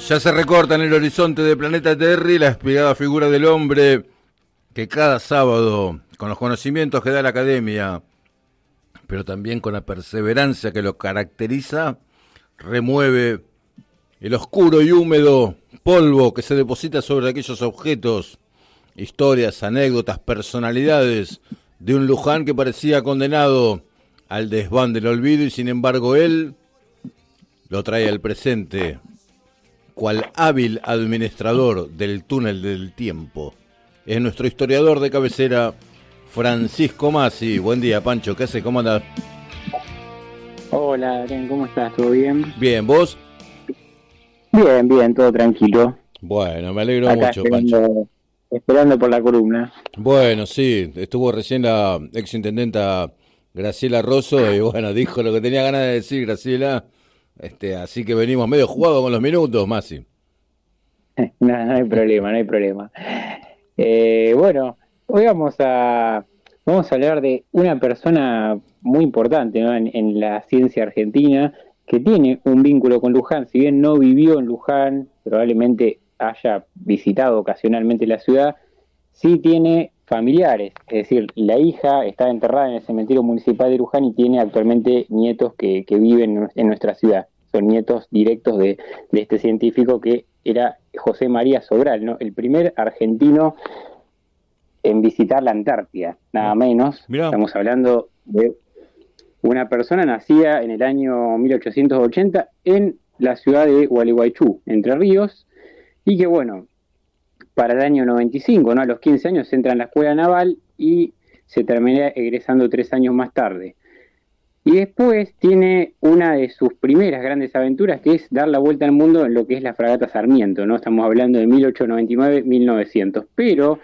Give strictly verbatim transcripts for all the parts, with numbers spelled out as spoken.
Ya se recorta en el horizonte de Planeta Terry la espigada figura del hombre que cada sábado, con los conocimientos que da la academia, pero también con la perseverancia que lo caracteriza, remueve el oscuro y húmedo polvo que se deposita sobre aquellos objetos, historias, anécdotas, personalidades de un Luján que parecía condenado al desván del olvido y sin embargo él lo trae al presente, cual hábil administrador del túnel del tiempo. Es nuestro historiador de cabecera, Francisco Masi. Buen día, Pancho, ¿qué haces? ¿Cómo andás? Hola, Adrián, ¿cómo estás? ¿Todo bien? Bien, ¿vos? Bien, bien, todo tranquilo. Bueno, me alegro Acá mucho, esperando, Pancho. Esperando por la columna. Bueno, sí, estuvo recién la exintendenta Graciela Rosso y bueno, dijo lo que tenía ganas de decir Graciela, este, así que venimos medio jugados con los minutos, Masi. No, no hay problema, no hay problema. Eh, bueno, hoy vamos a vamos a hablar de una persona muy importante, ¿no? en, en la ciencia argentina, que tiene un vínculo con Luján. Si bien no vivió en Luján, probablemente haya visitado ocasionalmente la ciudad, sí tiene familiares, es decir, la hija está enterrada en el cementerio municipal de Luján y tiene actualmente nietos que, que viven en nuestra ciudad. Son nietos directos de, de este científico que era José María Sobral, ¿no? El primer argentino en visitar la Antártida, nada menos. Mirá. Estamos hablando de una persona nacida en el año mil ochocientos ochenta en la ciudad de Gualeguaychú, Entre Ríos, y que bueno, para el año noventa y cinco, ¿no? A los quince años entra en la escuela naval y se termina egresando tres años más tarde. Y después tiene una de sus primeras grandes aventuras, que es dar la vuelta al mundo en lo que es la fragata Sarmiento, ¿no? Estamos hablando de mil ochocientos noventa y nueve a mil novecientos. Pero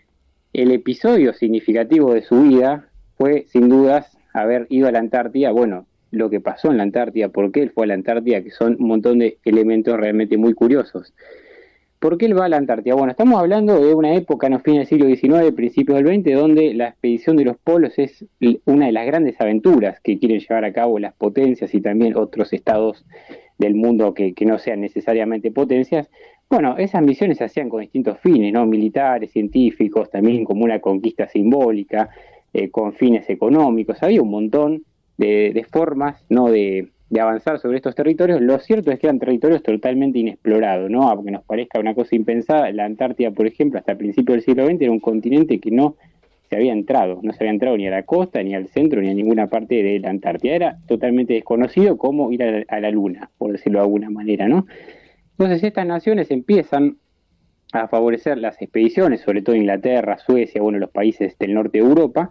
el episodio significativo de su vida fue, sin dudas, haber ido a la Antártida. Bueno, lo que pasó en la Antártida, por qué él fue a la Antártida, que son un montón de elementos realmente muy curiosos. ¿Por qué él va a la Antártida? Bueno, estamos hablando de una época, no fines del siglo diecinueve, principios del veinte, donde la expedición de los polos es una de las grandes aventuras que quieren llevar a cabo las potencias y también otros estados del mundo que, que no sean necesariamente potencias. Bueno, esas misiones se hacían con distintos fines, ¿no? Militares, científicos, también como una conquista simbólica, eh, con fines económicos. Había un montón de, de formas, ¿no? de... de avanzar sobre estos territorios. Lo cierto es que eran territorios totalmente inexplorados, ¿no? Aunque nos parezca una cosa impensada, la Antártida, por ejemplo, hasta principios del siglo veinte era un continente que no se había entrado, no se había entrado ni a la costa, ni al centro, ni a ninguna parte de la Antártida. Era totalmente desconocido como ir a la, a la Luna, por decirlo de alguna manera, ¿no? Entonces estas naciones empiezan a favorecer las expediciones, sobre todo Inglaterra, Suecia, bueno, los países del norte de Europa,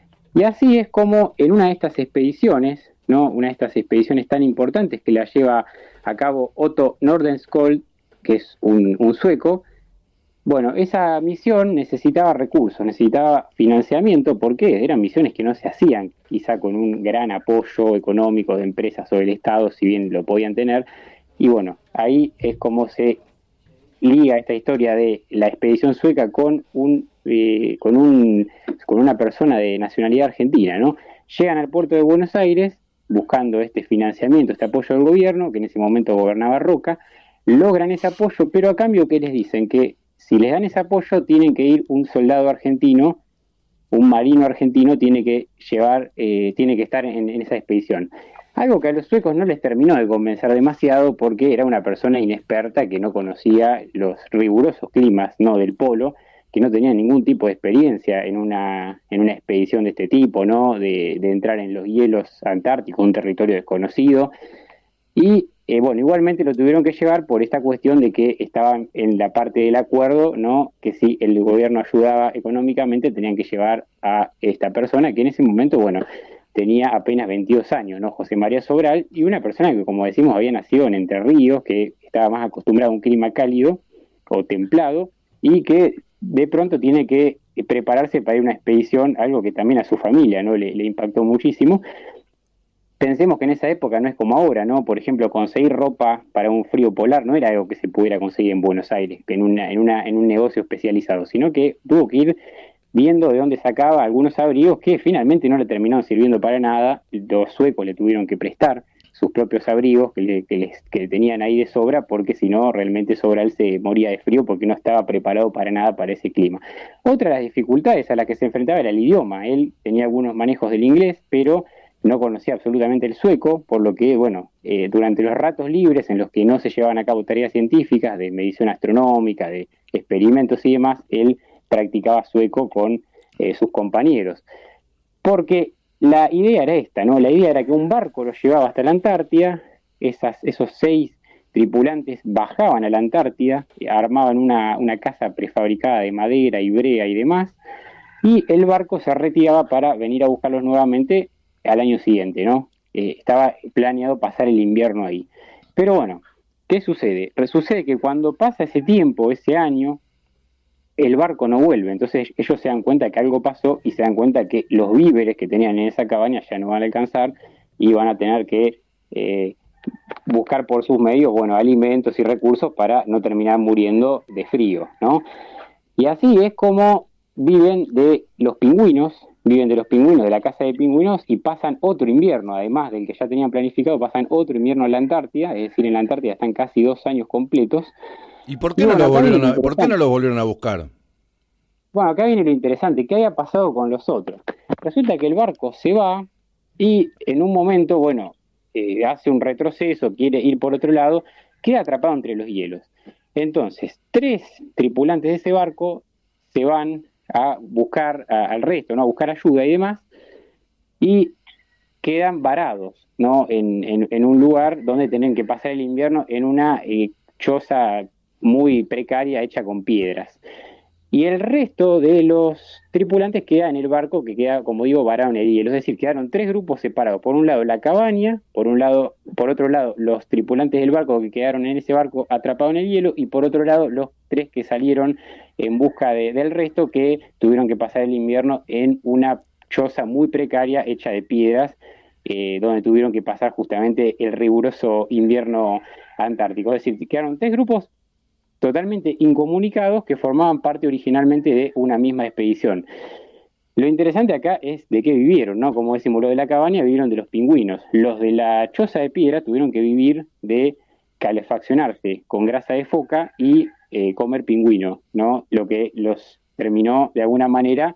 y así es como en una de estas expediciones, ¿no? Una de estas expediciones tan importantes que la lleva a cabo Otto Nordenskjöld, que es un, un sueco. Bueno, esa misión necesitaba recursos, necesitaba financiamiento, porque eran misiones que no se hacían quizá con un gran apoyo económico de empresas o del Estado, si bien lo podían tener. Y bueno, ahí es como se liga esta historia de la expedición sueca con un eh, con un con una persona de nacionalidad argentina, ¿no? Llegan al puerto de Buenos Aires buscando este financiamiento, este apoyo del gobierno, que en ese momento gobernaba Roca, logran ese apoyo, pero a cambio, ¿qué les dicen? Que si les dan ese apoyo, tienen que ir un soldado argentino, un marino argentino, tiene que llevar, eh, tiene que estar en, en esa expedición. Algo que a los suecos no les terminó de convencer demasiado, porque era una persona inexperta que no conocía los rigurosos climas, ¿no? del polo, que no tenía ningún tipo de experiencia en una, en una expedición de este tipo, ¿no? De, de entrar en los hielos antárticos, un territorio desconocido. Y eh, bueno, igualmente lo tuvieron que llevar por esta cuestión de que estaban en la parte del acuerdo, ¿no? Que si el gobierno ayudaba económicamente, tenían que llevar a esta persona, que en ese momento, bueno, tenía apenas veintidós años, ¿no? José María Sobral, y una persona que, como decimos, había nacido en Entre Ríos, que estaba más acostumbrada a un clima cálido o templado, y que de pronto tiene que prepararse para ir a una expedición, algo que también a su familia, ¿no? le, le impactó muchísimo. Pensemos que en esa época no es como ahora, ¿no? Por ejemplo, conseguir ropa para un frío polar no era algo que se pudiera conseguir en Buenos Aires, en, una, en, una, en un negocio especializado, sino que tuvo que ir viendo de dónde sacaba algunos abrigos que finalmente no le terminaron sirviendo para nada. Los suecos le tuvieron que prestar sus propios abrigos que, le, que, les, que tenían ahí de sobra, porque si no, realmente Sobral se moría de frío porque no estaba preparado para nada para ese clima. Otra de las dificultades a las que se enfrentaba era el idioma. Él tenía algunos manejos del inglés, pero no conocía absolutamente el sueco, por lo que, bueno, eh, durante los ratos libres en los que no se llevaban a cabo tareas científicas, de medición astronómica, de experimentos y demás, él practicaba sueco con eh, sus compañeros. Porque la idea era esta, ¿no? La idea era que un barco lo llevaba hasta la Antártida, esas, esos seis tripulantes bajaban a la Antártida, armaban una, una casa prefabricada de madera y brea y demás, y el barco se retiraba para venir a buscarlos nuevamente al año siguiente, ¿no? Eh, estaba planeado pasar el invierno ahí. Pero bueno, ¿qué sucede? Sucede que cuando pasa ese tiempo, ese año, el barco no vuelve, entonces ellos se dan cuenta que algo pasó y se dan cuenta que los víveres que tenían en esa cabaña ya no van a alcanzar y van a tener que eh, buscar por sus medios, bueno, alimentos y recursos para no terminar muriendo de frío, ¿no? Y así es como viven de los pingüinos, viven de los pingüinos, de la casa de pingüinos, y pasan otro invierno, además del que ya tenían planificado, pasan otro invierno en la Antártida, es decir, en la Antártida están casi dos años completos. ¿Y por qué, y no, bueno, lo volvieron a, ¿por qué no lo volvieron a buscar? Bueno, acá viene lo interesante, ¿qué había pasado con los otros? Resulta que el barco se va y en un momento, bueno, eh, hace un retroceso, quiere ir por otro lado, queda atrapado entre los hielos. Entonces, tres tripulantes de ese barco se van a buscar a, al resto, ¿no? A buscar ayuda y demás, y quedan varados, ¿no? En, en, en un lugar donde tienen que pasar el invierno en una eh, choza muy precaria hecha con piedras. Y el resto de los tripulantes queda en el barco que queda, como digo, varado en el hielo. Es decir, quedaron tres grupos separados. Por un lado la cabaña, por un lado, por otro lado los tripulantes del barco que quedaron en ese barco atrapados en el hielo, y por otro lado los tres que salieron en busca de, del resto, que tuvieron que pasar el invierno en una choza muy precaria hecha de piedras, eh, donde tuvieron que pasar justamente el riguroso invierno antártico. Es decir, quedaron tres grupos totalmente incomunicados que formaban parte originalmente de una misma expedición. Lo interesante acá es de qué vivieron, ¿no? Como decimos, los de la cabaña vivieron de los pingüinos. Los de la choza de piedra tuvieron que vivir de calefaccionarse con grasa de foca y eh, comer pingüino, ¿no? Lo que los terminó de alguna manera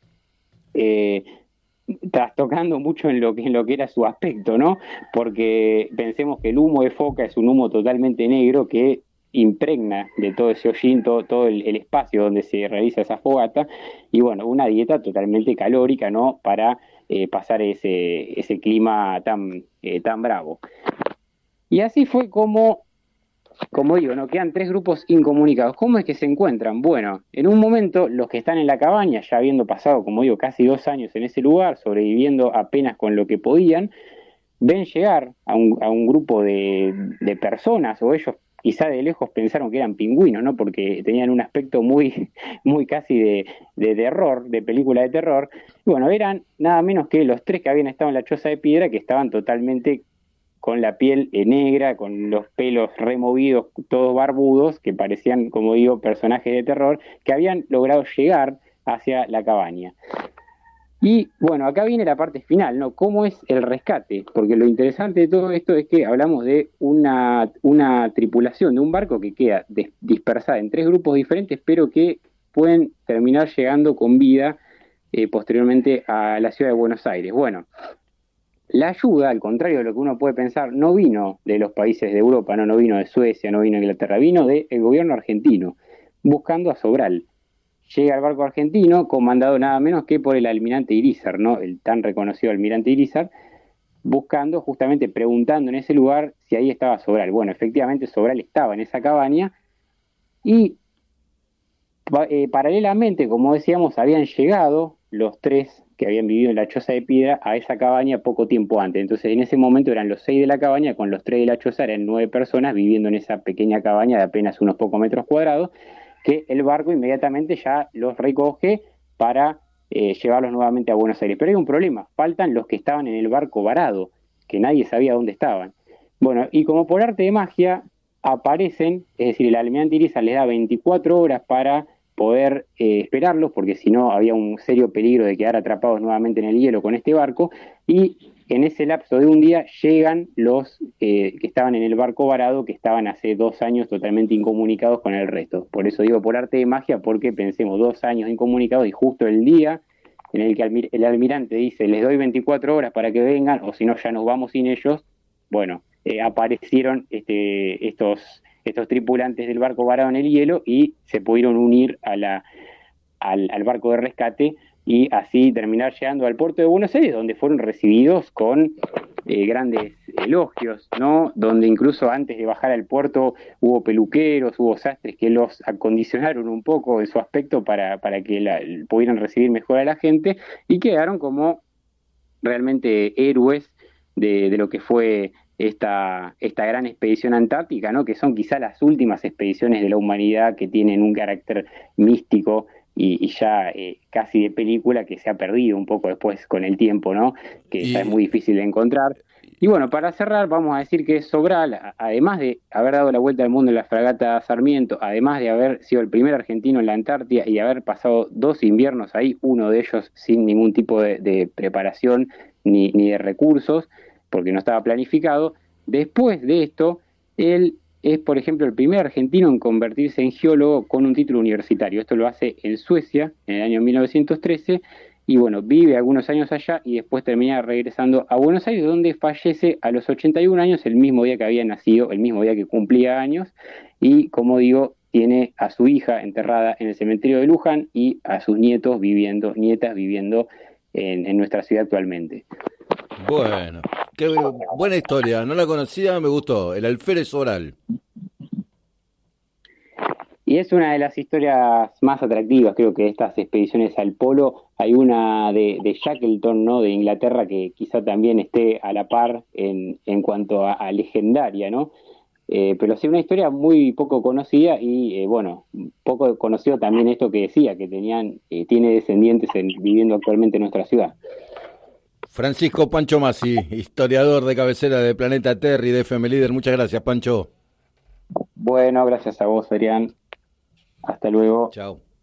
eh, trastocando mucho en lo que en lo que era su aspecto, ¿no? Porque pensemos que el humo de foca es un humo totalmente negro que impregna de todo ese hollín, todo, todo el, el espacio donde se realiza esa fogata, y bueno, una dieta totalmente calórica, ¿no? Para eh, pasar ese, ese clima tan, eh, tan bravo. Y así fue como, como digo, ¿no? Quedan tres grupos incomunicados. ¿Cómo es que se encuentran? Bueno, en un momento los que están en la cabaña, ya habiendo pasado, como digo, casi dos años en ese lugar, sobreviviendo apenas con lo que podían, ven llegar a un, a un grupo de, de personas, o ellos quizá de lejos pensaron que eran pingüinos, ¿no? Porque tenían un aspecto muy, muy casi de, de terror, de película de terror. Y bueno, eran nada menos que los tres que habían estado en la choza de piedra, que estaban totalmente con la piel negra, con los pelos removidos, todos barbudos, que parecían, como digo, personajes de terror, que habían logrado llegar hacia la cabaña. Y bueno, acá viene la parte final, ¿no? ¿Cómo es el rescate? Porque lo interesante de todo esto es que hablamos de una, una tripulación de un barco que queda des- dispersada en tres grupos diferentes, pero que pueden terminar llegando con vida eh, posteriormente a la ciudad de Buenos Aires. Bueno, la ayuda, al contrario de lo que uno puede pensar, no vino de los países de Europa, no, no vino de Suecia, no vino de Inglaterra, vino del gobierno argentino, buscando a Sobral. Llega el barco argentino, comandado nada menos que por el almirante Irízar, ¿no? El tan reconocido almirante Irízar, buscando, justamente preguntando en ese lugar si ahí estaba Sobral. Bueno, efectivamente Sobral estaba en esa cabaña y eh, paralelamente, como decíamos, habían llegado los tres que habían vivido en la choza de piedra a esa cabaña poco tiempo antes. Entonces en ese momento eran los seis de la cabaña, con los tres de la choza eran nueve personas viviendo en esa pequeña cabaña de apenas unos pocos metros cuadrados, que el barco inmediatamente ya los recoge para eh, llevarlos nuevamente a Buenos Aires. Pero hay un problema, faltan los que estaban en el barco varado, que nadie sabía dónde estaban. Bueno, y como por arte de magia aparecen, es decir, el almirante Irízar les da veinticuatro horas para poder eh, esperarlos, porque si no había un serio peligro de quedar atrapados nuevamente en el hielo con este barco, y en ese lapso de un día llegan los eh, que estaban en el barco varado, que estaban hace dos años totalmente incomunicados con el resto. Por eso digo por arte de magia, porque pensemos, dos años incomunicados y justo el día en el que el almirante dice, les doy veinticuatro horas para que vengan, o si no ya nos vamos sin ellos, bueno, eh, aparecieron este, estos, estos tripulantes del barco varado en el hielo y se pudieron unir a la, al, al barco de rescate, y así terminar llegando al puerto de Buenos Aires, donde fueron recibidos con eh, grandes elogios, ¿no? Donde incluso antes de bajar al puerto hubo peluqueros, hubo sastres que los acondicionaron un poco en su aspecto para, para que la, pudieran recibir mejor a la gente, y quedaron como realmente héroes de, de lo que fue esta, esta gran expedición antártica, ¿no? Que son quizá las últimas expediciones de la humanidad que tienen un carácter místico y, y ya eh, casi de película, que se ha perdido un poco después con el tiempo, ¿no? Que y... ya es muy difícil de encontrar. Y bueno, para cerrar, vamos a decir que Sobral, además de haber dado la vuelta al mundo en la fragata Sarmiento, además de haber sido el primer argentino en la Antártida y haber pasado dos inviernos ahí, uno de ellos sin ningún tipo de, de preparación ni, ni de recursos, porque no estaba planificado, después de esto, él es, por ejemplo, el primer argentino en convertirse en geólogo con un título universitario. Esto lo hace en Suecia, en el año mil novecientos trece, y bueno, vive algunos años allá y después termina regresando a Buenos Aires, donde fallece a los ochenta y un años, el mismo día que había nacido, el mismo día que cumplía años, y como digo, tiene a su hija enterrada en el cementerio de Luján y a sus nietos viviendo, nietas viviendo en, en nuestra ciudad actualmente. Bueno, qué buena historia, no la conocía, me gustó, el alférez Sobral. Y es una de las historias más atractivas, creo que de estas expediciones al polo. Hay una de, de Shackleton, ¿no? De Inglaterra, que quizá también esté a la par en, en cuanto a, a legendaria, ¿no? Eh, pero sí, una historia muy poco conocida y, eh, bueno, poco conocido también esto que decía, que tenían, eh, tiene descendientes en, viviendo actualmente en nuestra ciudad. Francisco Pancho Masi, historiador de cabecera de Planeta Terry, de F M Líder. Muchas gracias, Pancho. Bueno, gracias a vos, Adrián. Hasta luego. Chao.